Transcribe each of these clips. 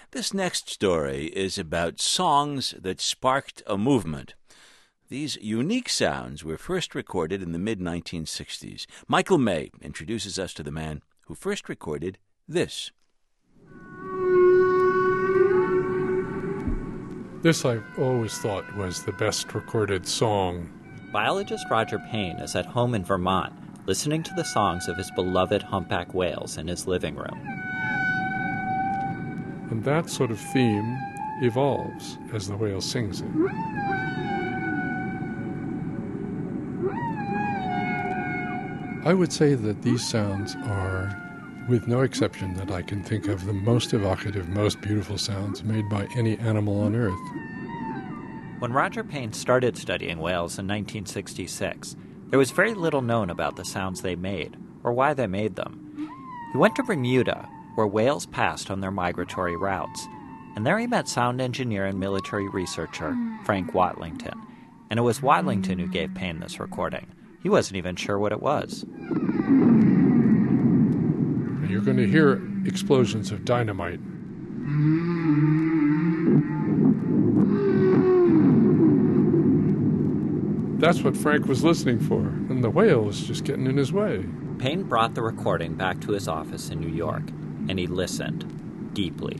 This next story is about songs that sparked a movement. These unique sounds were first recorded in the mid-1960s. Michael May introduces us to the man who first recorded this. This I've always thought was the best recorded song. Biologist Roger Payne is at home in Vermont, listening to the songs of his beloved humpback whales in his living room. And that sort of theme evolves as the whale sings it. I would say that these sounds are, with no exception that I can think of, the most evocative, most beautiful sounds made by any animal on Earth. When Roger Payne started studying whales in 1966, there was very little known about the sounds they made, or why they made them. He went to Bermuda, where whales passed on their migratory routes, and there he met sound engineer and military researcher Frank Watlington. And it was Watlington who gave Payne this recording. He wasn't even sure what it was. You're going to hear explosions of dynamite. That's what Frank was listening for, and the whale was just getting in his way. Payne brought the recording back to his office in New York, and he listened deeply.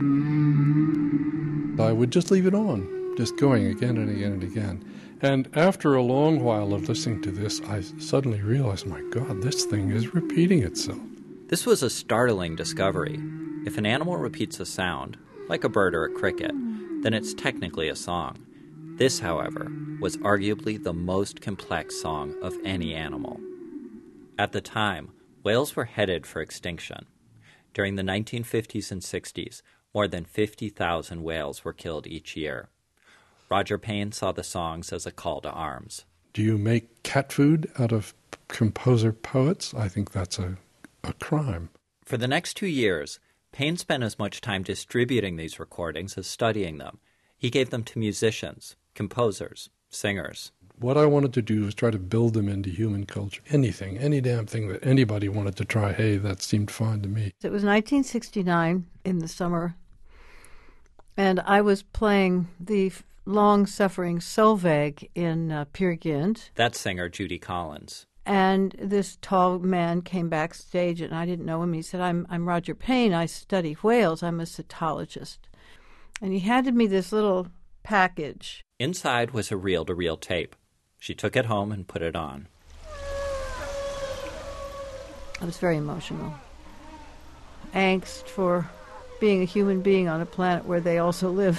I would just leave it on, just going again and again and again. And after a long while of listening to this, I suddenly realized, my God, this thing is repeating itself. This was a startling discovery. If an animal repeats a sound, like a bird or a cricket, then it's technically a song. This, however, was arguably the most complex song of any animal. At the time, whales were headed for extinction. During the 1950s and 60s, more than 50,000 whales were killed each year. Roger Payne saw the songs as a call to arms. Do you make cat food out of composer poets? I think that's a crime. For the next 2 years, Payne spent as much time distributing these recordings as studying them. He gave them to musicians, composers, singers. What I wanted to do was try to build them into human culture. Anything, any damn thing that anybody wanted to try, hey, that seemed fine to me. It was 1969 in the summer, and I was playing the long-suffering Solveig in Peer Gynt. That's singer Judy Collins. And this tall man came backstage, and I didn't know him. He said, I'm Roger Payne. I study whales. I'm a cetologist. And he handed me this little package. Inside was a reel-to-reel tape. She took it home and put it on. I was very emotional. Angst for being a human being on a planet where they also live.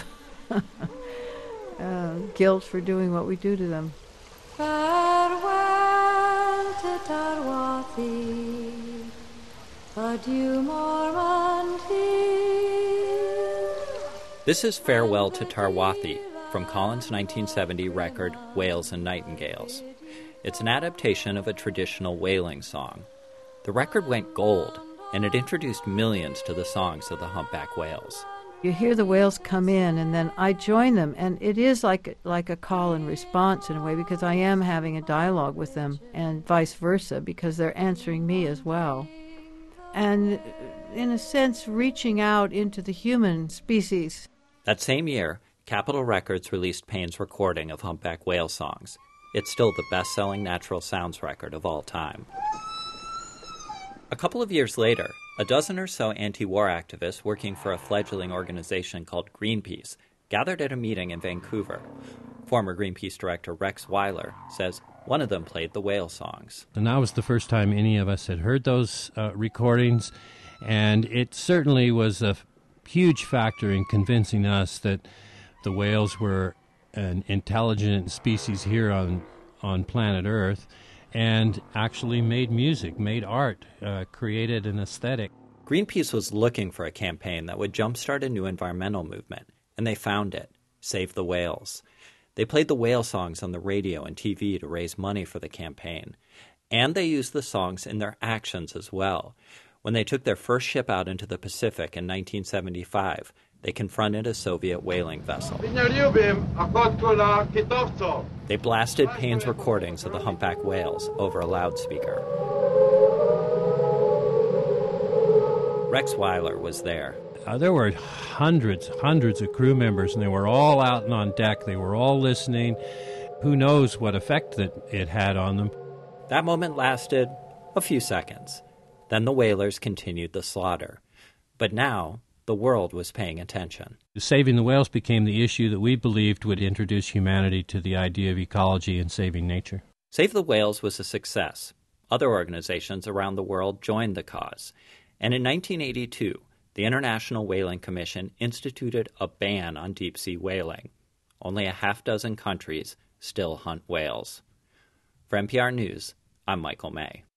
Guilt for doing what we do to them. Farewell to Tarwathie, adieu Mormanty. This is Farewell to Tarwathie from Collins' 1970 record Whales and Nightingales. It's an adaptation of a traditional whaling song. The record went gold, and it introduced millions to the songs of the humpback whales. You hear the whales come in, and then I join them, and it is like a call and response in a way, because I am having a dialogue with them, and vice versa, because they're answering me as well. And in a sense, reaching out into the human species. That same year, Capitol Records released Payne's recording of humpback whale songs. It's still the best-selling natural sounds record of all time. A couple of years later, a dozen or so anti-war activists working for a fledgling organization called Greenpeace gathered at a meeting in Vancouver. Former Greenpeace director Rex Weiler says one of them played the whale songs. And that was the first time any of us had heard those recordings, and it certainly was a huge factor in convincing us that the whales were an intelligent species here on planet Earth, and actually made music, made art, created an aesthetic. Greenpeace was looking for a campaign that would jumpstart a new environmental movement, and they found it, Save the Whales. They played the whale songs on the radio and TV to raise money for the campaign, and they used the songs in their actions as well. When they took their first ship out into the Pacific in 1975, they confronted a Soviet whaling vessel. They blasted Payne's recordings of the humpback whales over a loudspeaker. Rex Weiler was there. there were hundreds of crew members, and they were all out and on deck. They were all listening. Who knows what effect that it had on them. That moment lasted a few seconds. Then the whalers continued the slaughter. But now, the world was paying attention. Saving the whales became the issue that we believed would introduce humanity to the idea of ecology and saving nature. Save the Whales was a success. Other organizations around the world joined the cause. And in 1982, the International Whaling Commission instituted a ban on deep-sea whaling. Only a half-dozen countries still hunt whales. For NPR News, I'm Michael May.